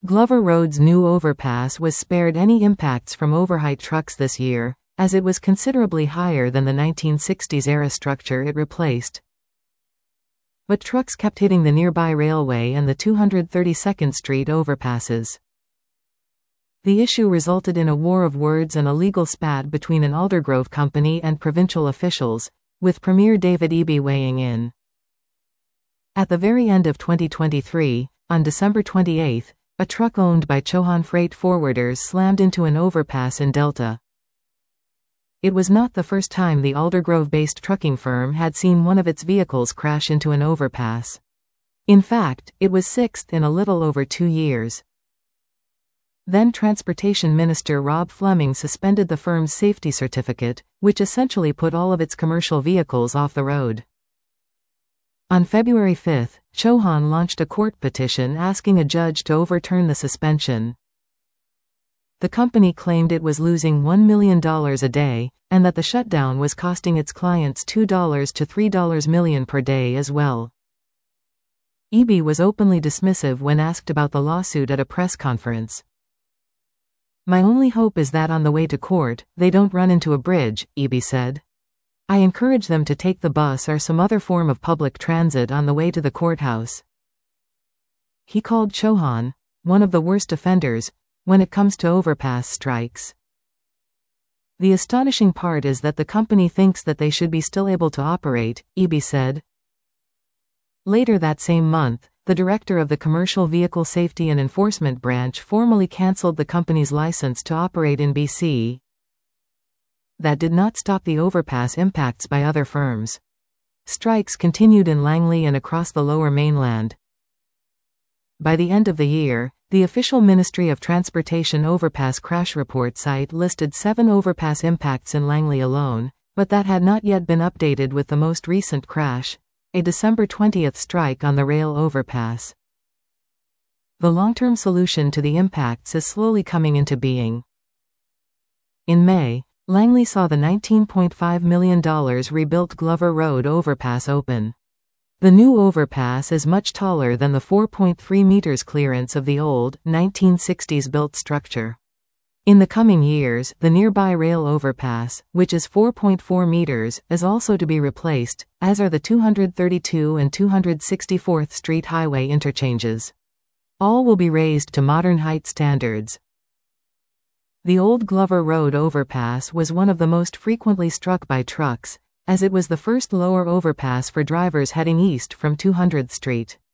Glover Road's new overpass was spared any impacts from overheight trucks this year, as it was considerably higher than the 1960s-era structure it replaced. But trucks kept hitting the nearby railway and the 232nd Street overpasses. The issue resulted in a war of words and a legal spat between an Aldergrove company and provincial officials, with Premier David Eby weighing in. At the very end of 2023, on December 28, a truck owned by Chauhan Freight Forwarders slammed into an overpass in Delta. It was not the first time the Aldergrove-based trucking firm had seen one of its vehicles crash into an overpass. In fact, it was sixth in a little over 2 years. Then Transportation Minister Rob Fleming suspended the firm's safety certificate, which essentially put all of its commercial vehicles off the road. On February 5, Chauhan launched a court petition asking a judge to overturn the suspension. The company claimed it was losing $1 million a day, and that the shutdown was costing its clients $2 to $3 million per day as well. Eby was openly dismissive when asked about the lawsuit at a press conference. "My only hope is that on the way to court, they don't run into a bridge," Eby said. "I encourage them to take the bus or some other form of public transit on the way to the courthouse." He called Chauhan one of the worst offenders when it comes to overpass strikes. "The astonishing part is that the company thinks that they should be still able to operate," Eby said. Later that same month, the director of the Commercial Vehicle Safety and Enforcement Branch formally cancelled the company's license to operate in BC. That did not stop the overpass impacts by other firms. Strikes continued in Langley and across the Lower Mainland. By the end of the year, the official Ministry of Transportation overpass crash report site listed 7 overpass impacts in Langley alone, but that had not yet been updated with the most recent crash, a December 20 strike on the rail overpass. The long-term solution to the impacts is slowly coming into being. In May, Langley saw the $19.5 million rebuilt Glover Road overpass open. The new overpass is much taller than the 4.3 meters clearance of the old, 1960s-built structure. In the coming years, the nearby rail overpass, which is 4.4 meters, is also to be replaced, as are the 232 and 264th Street highway interchanges. All will be raised to modern height standards. The old Glover Road overpass was one of the most frequently struck by trucks, as it was the first lower overpass for drivers heading east from 200th Street.